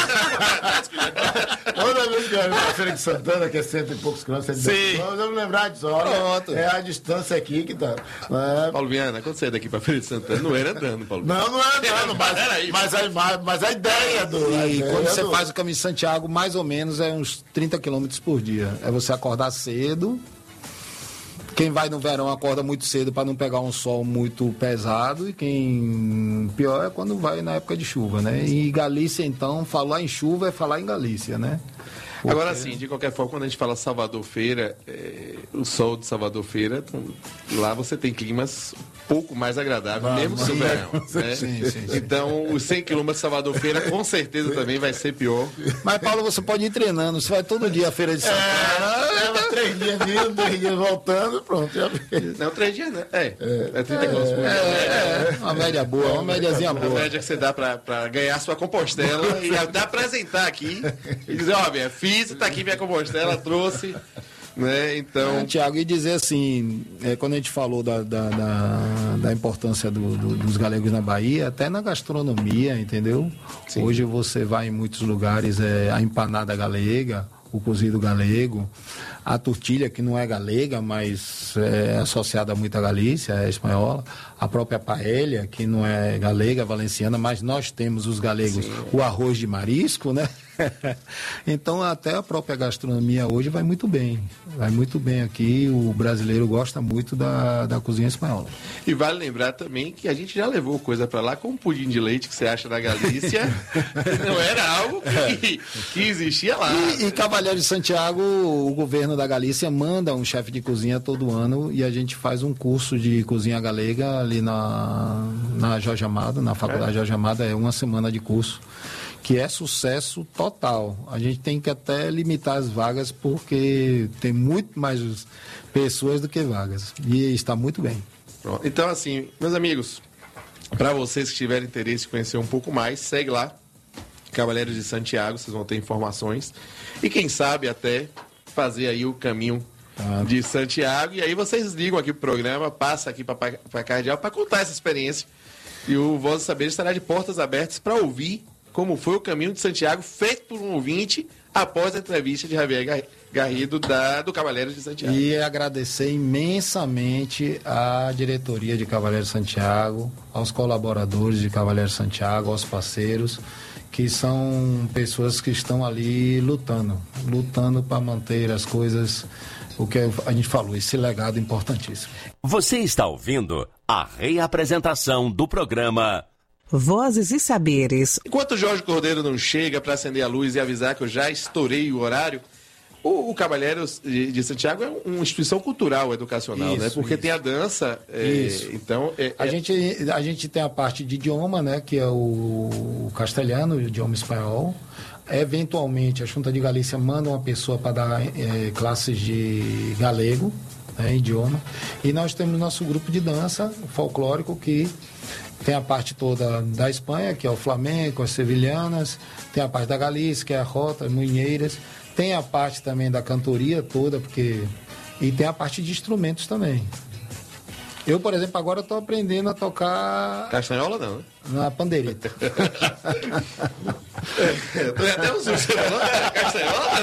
Toda vez que eu ia para Feira de Santana, que é 100 e poucos quilômetros, 110 quilômetros, eu me lembrar disso. Olha, é a distância aqui que tá. Paulo Viana, quando você ia daqui para Feira de Santana, não era andando, Paulo. Não era andando, mas a ideia do... quando você faz o Caminho de Santiago, mais ou menos é uns 30 quilômetros por dia. É você acordar cedo. Quem vai no verão acorda muito cedo para não pegar um sol muito pesado. E quem pior é quando vai na época de chuva, né? E Galícia, então, falar em chuva é falar em Galícia, né? Porque... Agora sim, de qualquer forma, quando a gente fala Salvador Feira, o sol de Salvador Feira, lá você tem climas um pouco mais agradáveis, mesmo no seu verão. Né? Sim. Então, os 100 quilômetros de Salvador Feira, com certeza também vai ser pior. Mas, Paulo, você pode ir treinando. Você vai todo dia à Feira de Santana. 3 dias indo, 3 dias voltando, pronto, já fez. Não, 3 dias, né? É 30 quilômetros por dia. Uma média boa, uma médiazinha boa. Uma média que você dá pra ganhar sua Compostela e até apresentar aqui e dizer, fiz, tá aqui minha Compostela, trouxe, né? Então... Tiago, e dizer assim, quando a gente falou da importância dos galegos na Bahia, até na gastronomia, entendeu? Sim. Hoje você vai em muitos lugares, a empanada galega, o cozido galego, a tortilha, que não é galega, mas é associada muito à Galícia, é espanhola, a própria paella, que não é galega, valenciana, mas nós temos os galegos, sim, o arroz de marisco, né? Então até a própria gastronomia hoje vai muito bem aqui, o brasileiro gosta muito da cozinha espanhola. E vale lembrar também que a gente já levou coisa para lá, como pudim de leite que você acha na Galícia, não era algo que existia lá. E Cavaleiro de Santiago, o governo da Galícia manda um chefe de cozinha todo ano e a gente faz um curso de cozinha galega ali na Jorge Amado, na Faculdade Jorge Amado, é uma semana de curso, que é sucesso total. A gente tem que até limitar as vagas, porque tem muito mais pessoas do que vagas. E está muito bem. Pronto. Então, assim, meus amigos, para vocês que tiverem interesse em conhecer um pouco mais, segue lá, Cavaleiros de Santiago, vocês vão ter informações. E quem sabe até fazer aí o caminho de Santiago. E aí vocês ligam aqui pro programa, passa aqui para Cardeal para contar essa experiência. E o Voz do Saber estará de portas abertas para ouvir como foi o Caminho de Santiago, feito por um ouvinte após a entrevista de Javier Garrido do Cavaleiros de Santiago. E agradecer imensamente à diretoria de Cavaleiros de Santiago, aos colaboradores de Cavaleiros de Santiago, aos parceiros, que são pessoas que estão ali lutando para manter as coisas, o que a gente falou, esse legado importantíssimo. Você está ouvindo a reapresentação do programa Vozes e Saberes. Enquanto o Jorge Cordeiro não chega para acender a luz e avisar que eu já estourei o horário, o Cavalheiros de Santiago é uma instituição cultural, educacional, né? Porque tem a dança. Então, a gente tem a parte de idioma, né? Que é o castelhano, o idioma espanhol. Eventualmente, a Junta de Galícia manda uma pessoa para dar classes de galego, né, idioma. E nós temos nosso grupo de dança folclórico, que tem a parte toda da Espanha, que é o flamenco, as sevilhanas. Tem a parte da Galícia, que é a rota, as munheiras. Tem a parte também da cantoria toda, e tem a parte de instrumentos também. Eu, por exemplo, agora estou aprendendo a tocar... Castanhola não, né? Na pandeireta. Tô até uns você falou, castanhola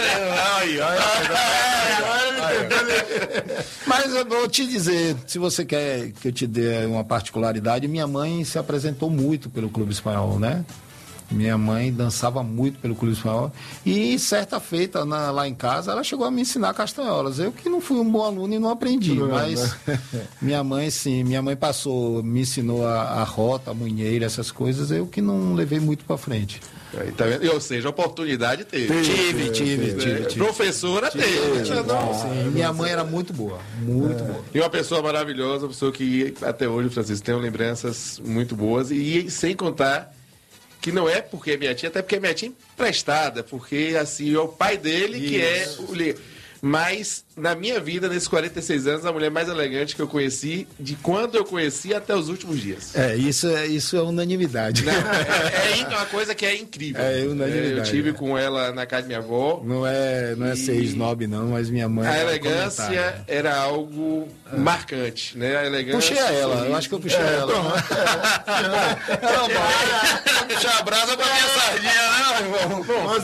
não. Mas eu vou te dizer, se você quer que eu te dê uma particularidade, minha mãe se apresentou muito pelo Clube Espanhol, né? Minha mãe dançava muito pelo Clube Espanhol e certa feita lá em casa ela chegou a me ensinar castanholas. Eu que não fui um bom aluno e não aprendi, mas minha mãe sim, minha mãe me ensinou a rota, a munheira, essas coisas, eu que não levei muito para frente. Aí, tá vendo? Ou seja, a oportunidade teve. Tive. Professora teve. Sim, minha mãe era muito boa, muito boa. E uma pessoa maravilhosa, uma pessoa que até hoje, Francisco, tem lembranças muito boas e sem contar que não é porque é minha tia, até porque é minha tia emprestada, porque assim, é o pai dele que é o... Mas, na minha vida, nesses 46 anos, a mulher mais elegante que eu conheci, de quando eu conheci até os últimos dias. Isso é unanimidade. Não, é uma coisa que é incrível. É unanimidade. Eu tive com ela na casa de minha avó. Não é ser snob, não, mas minha mãe... A elegância era algo marcante, né? A elegância... Puxei a ela, eu acho que eu puxei ela. Puxar a brasa pra minha sardinha, né,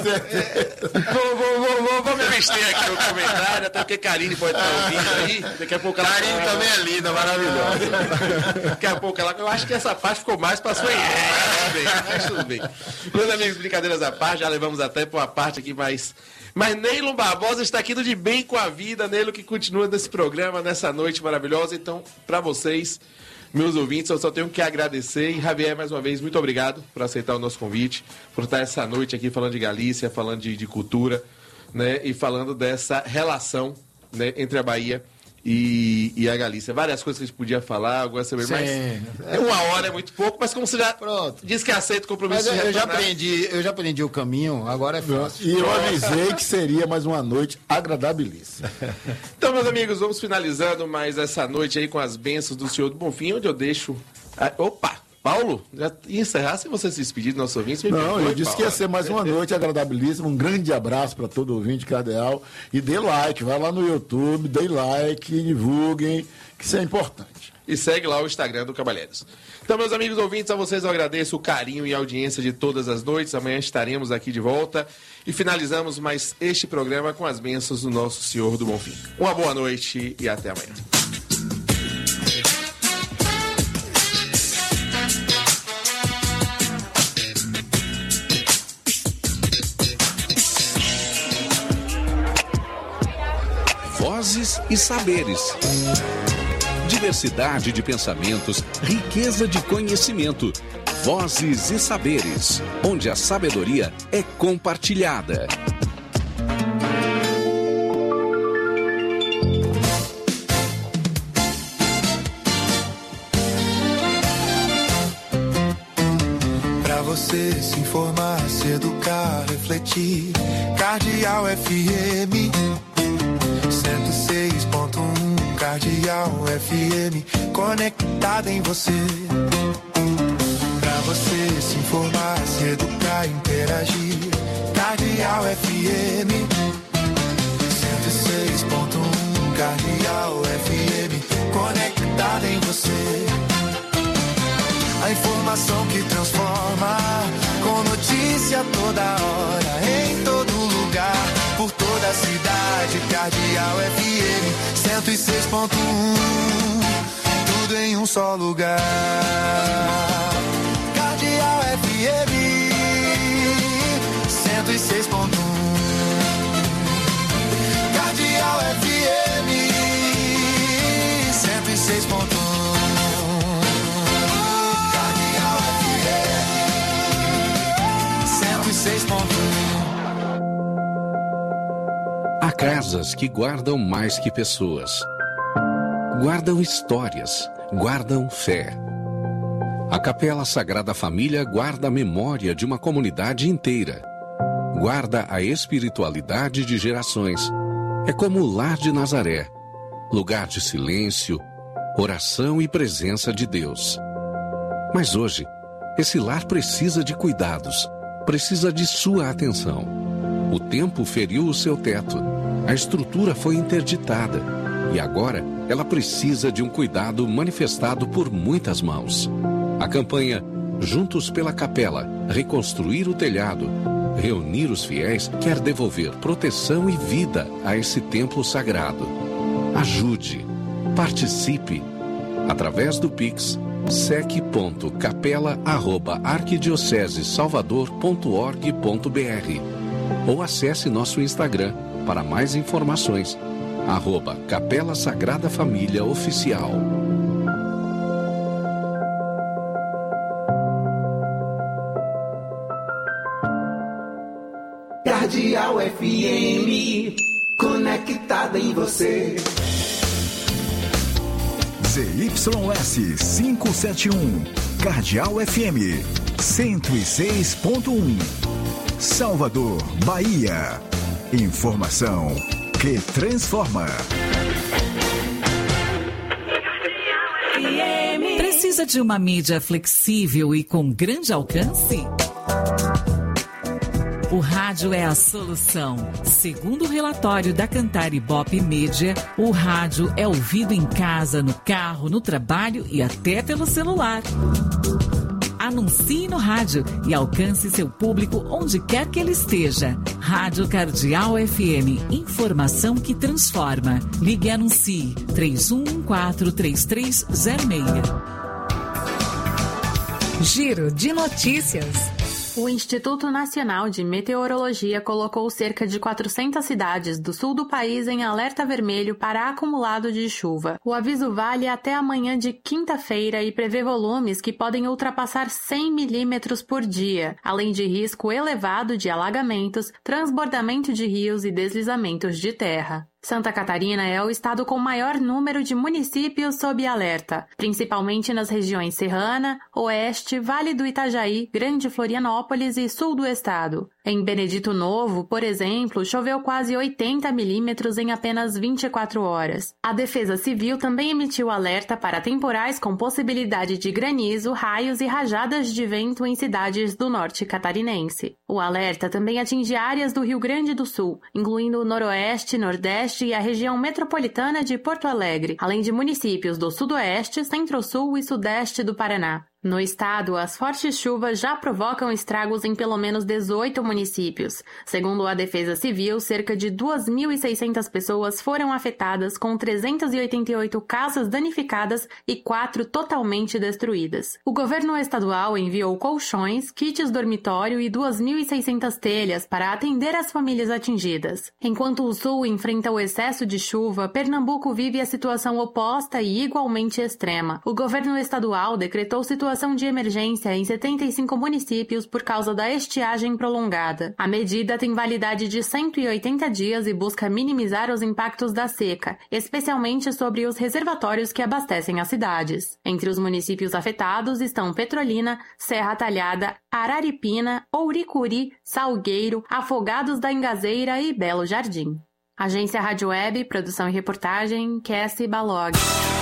irmão? Vou me vestir aqui no comentário, até porque Karine pode estar ouvindo aí. Daqui a pouco ela... Karine também é linda, maravilhosa. Daqui a pouco ela... Eu acho que essa parte ficou mais pra sua... Mas tudo bem. Meus amigos, brincadeiras à parte, já levamos até pra uma parte aqui mais... Mas Neylon Barbosa está aqui do De Bem com a Vida, Neylon que continua nesse programa, nessa noite maravilhosa. Então, para vocês, meus ouvintes, eu só tenho que agradecer. E Javier, mais uma vez, muito obrigado por aceitar o nosso convite, por estar essa noite aqui falando de Galícia, falando de cultura, né? E falando dessa relação, né, entre a Bahia e a Galícia. Várias coisas que a gente podia falar, agora saber mais. Uma hora é muito pouco, mas como você já disse que aceita o compromisso. Mas eu já aprendi o caminho, agora é fácil. E eu avisei que seria mais uma noite agradabilíssima. Então, meus amigos, vamos finalizando mais essa noite aí com as bênçãos do Senhor do Bonfim, onde eu deixo... Paulo, já ia encerrar sem você se despedir dos nossos ouvintes? Não, eu disse que ia ser mais uma noite agradabilíssima. Um grande abraço para todo ouvinte cardeal. E dê like, vai lá no YouTube, dê like, divulguem, que isso é importante. E segue lá o Instagram do Cavalheiros. Então, meus amigos ouvintes, a vocês eu agradeço o carinho e a audiência de todas as noites. Amanhã estaremos aqui de volta e finalizamos mais este programa com as bênçãos do nosso Senhor do Bonfim. Uma boa noite e até amanhã. Vozes e saberes. Diversidade de pensamentos, riqueza de conhecimento. Vozes e saberes, onde a sabedoria é compartilhada. Pra você se informar, se educar, refletir. Cardeal FM 106.1, Cardeal FM, conectada em você. Pra você se informar, se educar, interagir. Cardeal FM 106.1, Cardeal FM, conectada em você. A informação que transforma, com notícia toda hora, em todo lugar, por toda a cidade. Cardeal FM 106.1, tudo em um só lugar. Cardeal FM 106.1, Cardeal FM. Há casas que guardam mais que pessoas. Guardam histórias, guardam fé. A Capela Sagrada Família guarda a memória de uma comunidade inteira. Guarda a espiritualidade de gerações. É como o Lar de Nazaré, lugar de silêncio, oração e presença de Deus. Mas hoje, esse lar precisa de cuidados, precisa de sua atenção. O tempo feriu o seu teto, a estrutura foi interditada e agora ela precisa de um cuidado manifestado por muitas mãos. A campanha Juntos pela Capela, reconstruir o telhado, reunir os fiéis, quer devolver proteção e vida a esse templo sagrado. Ajude, participe, através do Pix sec.capela@arquidiocesesalvador.org.br ou acesse nosso Instagram para mais informações, @Capela Sagrada Família Oficial. Cardeal FM, conectada em você. ZYS 571, Cardeal FM 106.1, Salvador, Bahia. Informação que transforma. Precisa de uma mídia flexível e com grande alcance? O rádio é a solução. Segundo o relatório da Cantar Ibope Média, o rádio é ouvido em casa, no carro, no trabalho e até pelo celular. Anuncie no rádio e alcance seu público onde quer que ele esteja. Rádio Cardeal FM, informação que transforma. Ligue e anuncie 31143306. Giro de notícias. O Instituto Nacional de Meteorologia colocou cerca de 400 cidades do sul do país em alerta vermelho para acumulado de chuva. O aviso vale até amanhã de quinta-feira e prevê volumes que podem ultrapassar 100 milímetros por dia, além de risco elevado de alagamentos, transbordamento de rios e deslizamentos de terra. Santa Catarina é o estado com maior número de municípios sob alerta, principalmente nas regiões Serrana, Oeste, Vale do Itajaí, Grande Florianópolis e sul do estado. Em Benedito Novo, por exemplo, choveu quase 80 milímetros em apenas 24 horas. A Defesa Civil também emitiu alerta para temporais com possibilidade de granizo, raios e rajadas de vento em cidades do norte catarinense. O alerta também atinge áreas do Rio Grande do Sul, incluindo o Noroeste, Nordeste e a região metropolitana de Porto Alegre, além de municípios do Sudoeste, Centro-Sul e Sudeste do Paraná. No estado, as fortes chuvas já provocam estragos em pelo menos 18 municípios. Segundo a Defesa Civil, cerca de 2.600 pessoas foram afetadas, com 388 casas danificadas e 4 totalmente destruídas. O governo estadual enviou colchões, kits dormitório e 2.600 telhas para atender as famílias atingidas. Enquanto o sul enfrenta o excesso de chuva, Pernambuco vive a situação oposta e igualmente extrema. O governo estadual decretou situação de emergência em 75 municípios por causa da estiagem prolongada. A medida tem validade de 180 dias e busca minimizar os impactos da seca, especialmente sobre os reservatórios que abastecem as cidades. Entre os municípios afetados estão Petrolina, Serra Talhada, Araripina, Ouricuri, Salgueiro, Afogados da Ingazeira e Belo Jardim. Agência Rádio Web, produção e reportagem, Cassie Balog.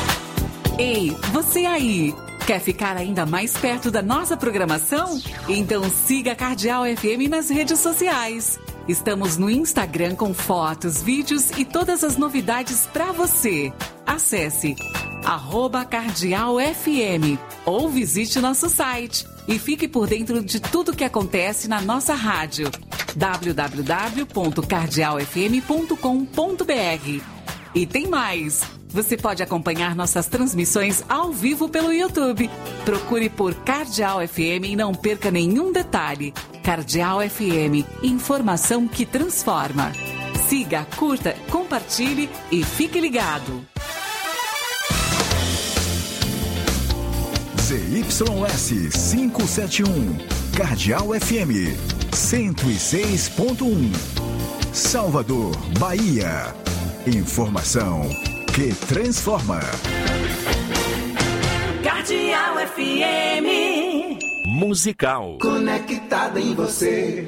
Ei, você aí! Quer ficar ainda mais perto da nossa programação? Então siga a Cardeal FM nas redes sociais. Estamos no Instagram com fotos, vídeos e todas as novidades para você. Acesse @CardealFM ou visite nosso site e fique por dentro de tudo que acontece na nossa rádio. www.cardealfm.com.br. E tem mais! Você pode acompanhar nossas transmissões ao vivo pelo YouTube. Procure por Cardeal FM e não perca nenhum detalhe. Cardeal FM, informação que transforma. Siga, curta, compartilhe e fique ligado. ZYS 571, Cardeal FM 106.1. Salvador, Bahia. Informação que transforma. Cardeal FM. Musical. Conectada em você.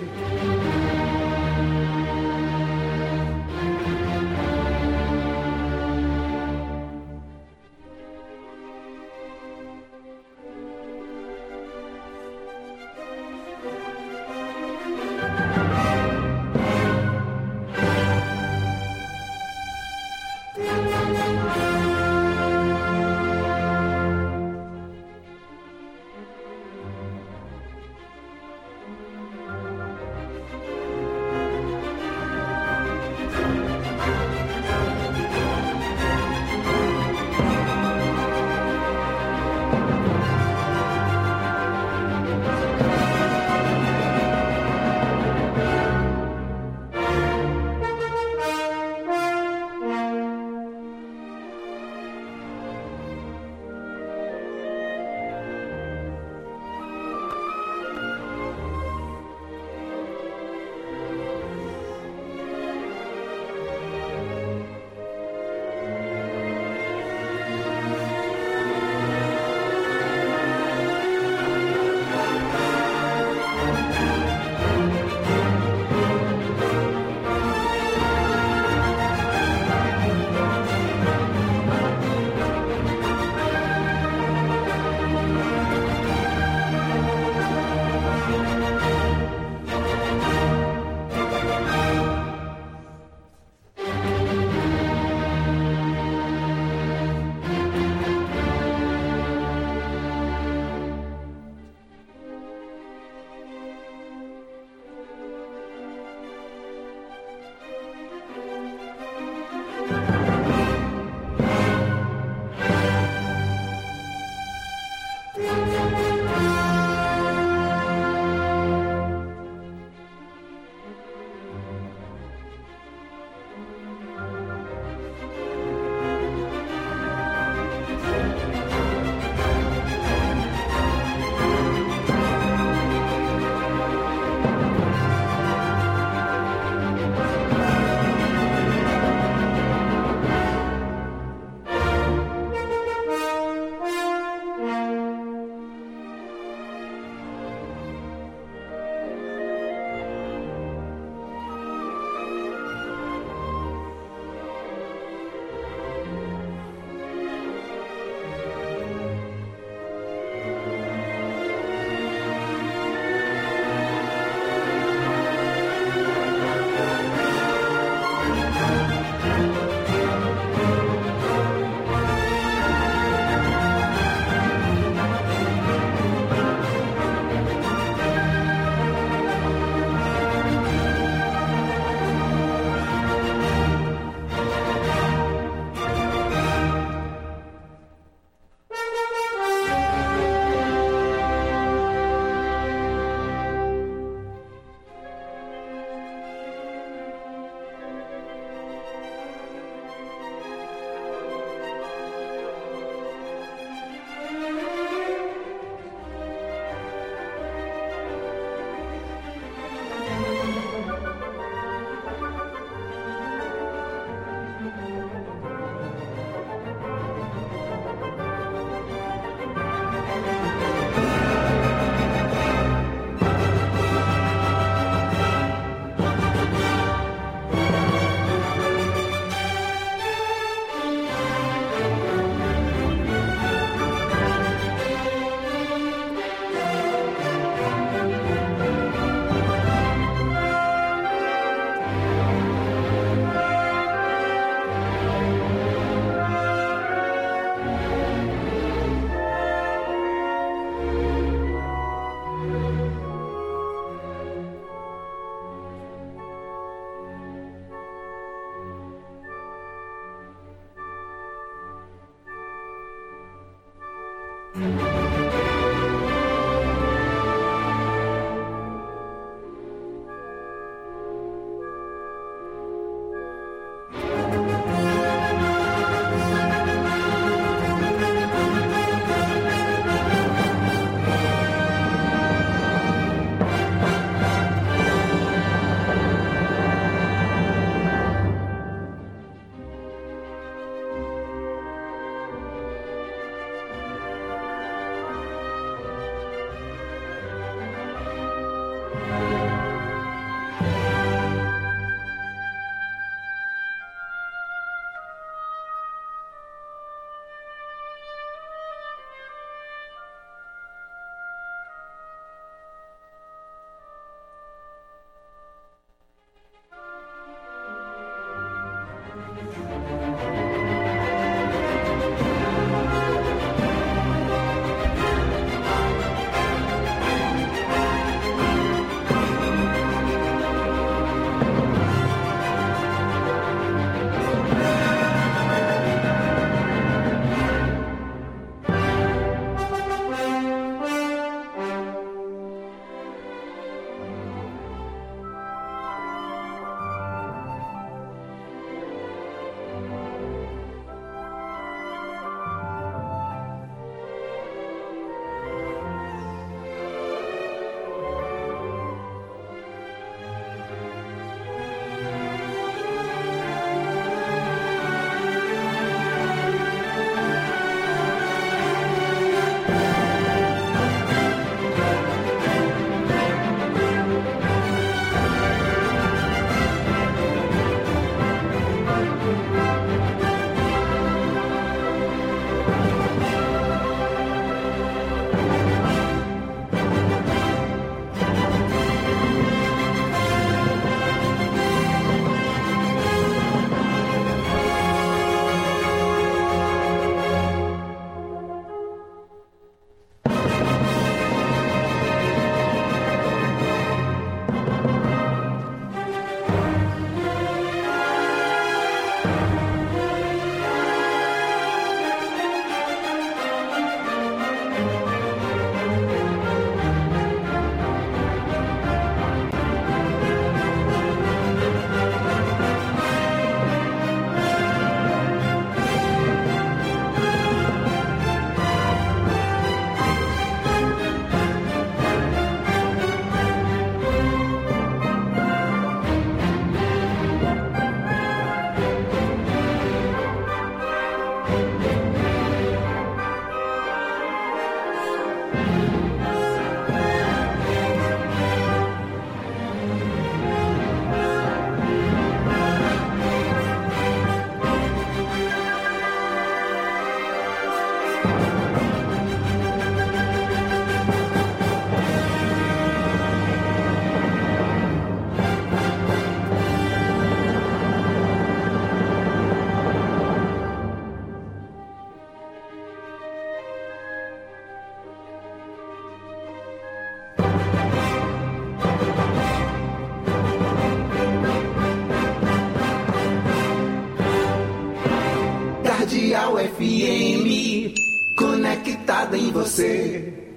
Cardeal FM, conectada em você.